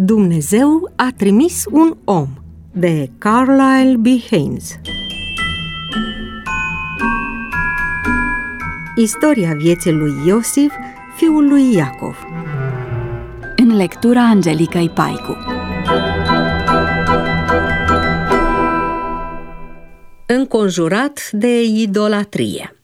Dumnezeu a trimis un om, de Carlyle B. Haynes. Istoria vieții lui Iosif, fiul lui Iacov. În lectura Angelicăi Paicu. Înconjurat de idolatrie.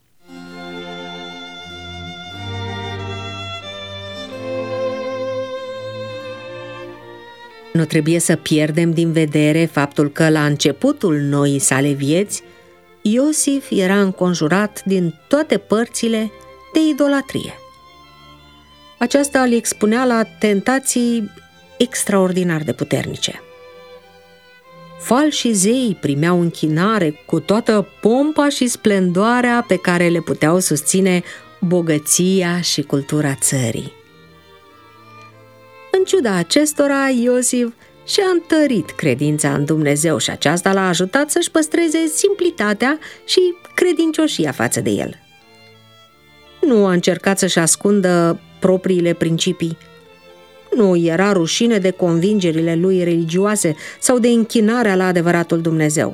Nu trebuie să pierdem din vedere faptul că la începutul noii sale vieți, Iosif era înconjurat din toate părțile de idolatrie. Aceasta îl expunea la tentații extraordinar de puternice. Falși zei primeau închinare cu toată pompa și splendoarea pe care le puteau susține bogăția și cultura țării. În ciuda acestora, Iosif și-a întărit credința în Dumnezeu și aceasta l-a ajutat să-și păstreze simplitatea și credincioșia față de el. Nu a încercat să-și ascundă propriile principii. Nu era rușine de convingerile lui religioase sau de închinarea la adevăratul Dumnezeu.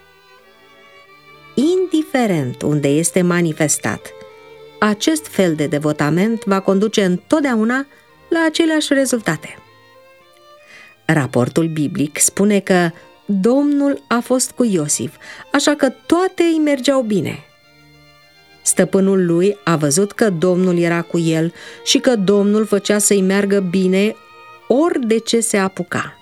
Indiferent unde este manifestat, acest fel de devotament va conduce întotdeauna la aceleași rezultate. Raportul biblic spune că Domnul a fost cu Iosif, așa că toate îi mergeau bine. Stăpânul lui a văzut că Domnul era cu el și că Domnul făcea să-i meargă bine ori de ce se apuca.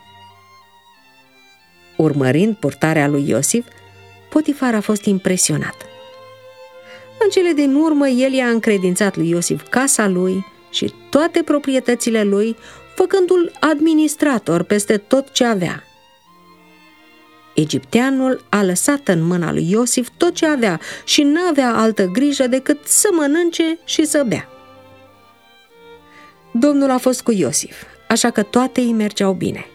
Urmărind purtarea lui Iosif, Potifar a fost impresionat. În cele din urmă, el i-a încredințat lui Iosif casa lui și toate proprietățile lui, făcându-l administrator peste tot ce avea. Egipteanul a lăsat în mâna lui Iosif tot ce avea și n-avea altă grijă decât să mănânce și să bea. Domnul a fost cu Iosif, așa că toate îi mergeau bine.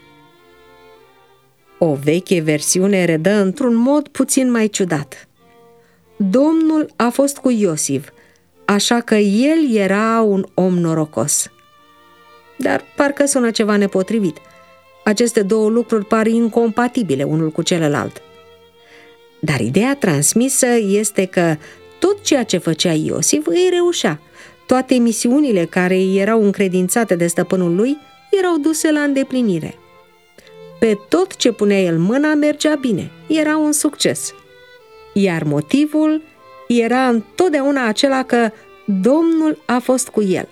O veche versiune redă într-un mod puțin mai ciudat. Domnul a fost cu Iosif, așa că el era un om norocos. Dar parcă sună ceva nepotrivit. Aceste două lucruri par incompatibile unul cu celălalt. Dar ideea transmisă este că tot ceea ce făcea Iosif îi reușea. Toate misiunile care îi erau încredințate de stăpânul lui erau duse la îndeplinire. Pe tot ce punea el mâna mergea bine, era un succes. Iar motivul era întotdeauna acela că Domnul a fost cu el.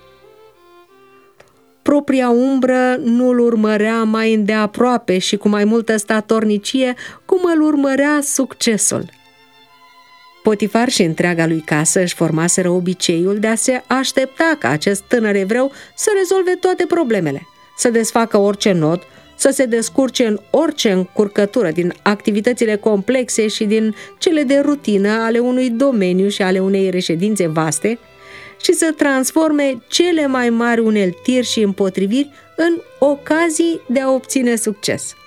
Propria umbră nu îl urmărea mai îndeaproape și cu mai multă statornicie cum îl urmărea succesul. Potifar și întreaga lui casă își formaseră obiceiul de a se aștepta ca acest tânăr evreu să rezolve toate problemele, să desfacă orice nod, să se descurce în orice încurcătură din activitățile complexe și din cele de rutină ale unui domeniu și ale unei reședințe vaste și să transforme cele mai mari uneltiri și împotriviri în ocazii de a obține succes.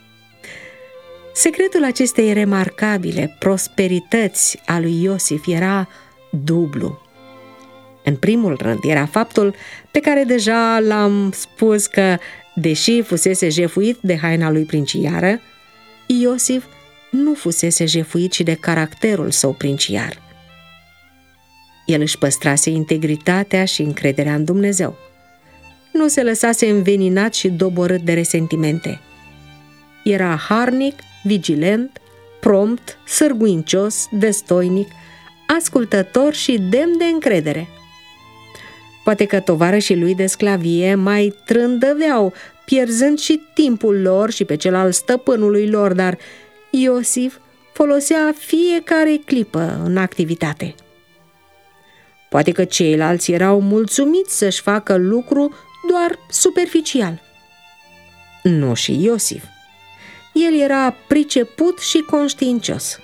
Secretul acestei remarcabile prosperități a lui Iosif era dublu. În primul rând era faptul pe care deja l-am spus că, deși fusese jefuit de haina lui princiară, Iosif nu fusese jefuit și de caracterul său princiar. El își păstrase integritatea și încrederea în Dumnezeu. Nu se lăsase înveninat și doborât de resentimente. Era harnic, vigilent, prompt, sârguincios, destoinic, ascultător și demn de încredere. Poate că tovarășii lui de sclavie mai trândăveau, pierzând și timpul lor și pe cel al stăpânului lor, dar Iosif folosea fiecare clipă în activitate. Poate că ceilalți erau mulțumiți să-și facă lucru doar superficial. Nu și Iosif. El era priceput și conștiincios.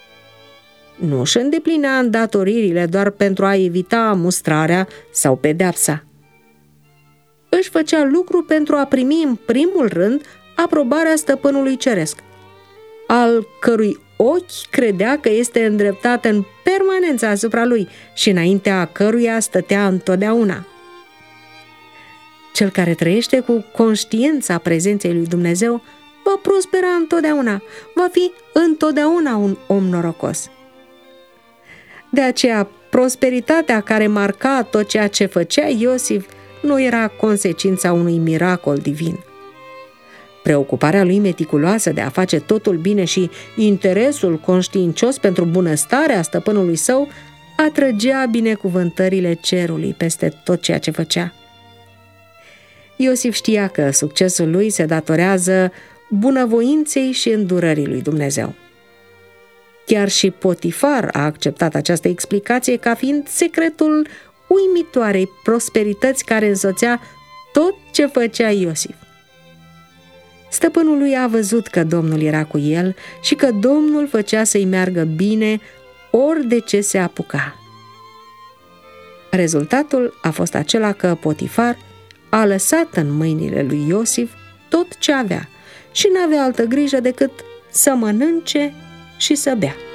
Nu își îndeplinea îndatoririle doar pentru a evita mustrarea sau pedeapsa. Își făcea lucru pentru a primi în primul rând aprobarea stăpânului ceresc, al cărui ochi credea că este îndreptat în permanență asupra lui și înaintea căruia stătea întotdeauna. Cel care trăiește cu conștiința prezenței lui Dumnezeu va prospera întotdeauna, va fi întotdeauna un om norocos. De aceea, prosperitatea care marca tot ceea ce făcea Iosif nu era consecința unui miracol divin. Preocuparea lui meticuloasă de a face totul bine și interesul conștiincios pentru bunăstarea stăpânului său atrăgea binecuvântările cerului peste tot ceea ce făcea. Iosif știa că succesul lui se datorează bunăvoinței și îndurării lui Dumnezeu. Chiar și Potifar a acceptat această explicație ca fiind secretul uimitoarei prosperități care însoțea tot ce făcea Iosif. Stăpânul lui a văzut că Domnul era cu el și că Domnul făcea să-i meargă bine ori de ce se apuca. Rezultatul a fost acela că Potifar a lăsat în mâinile lui Iosif tot ce avea și n-avea altă grijă decât să mănânce și să bea.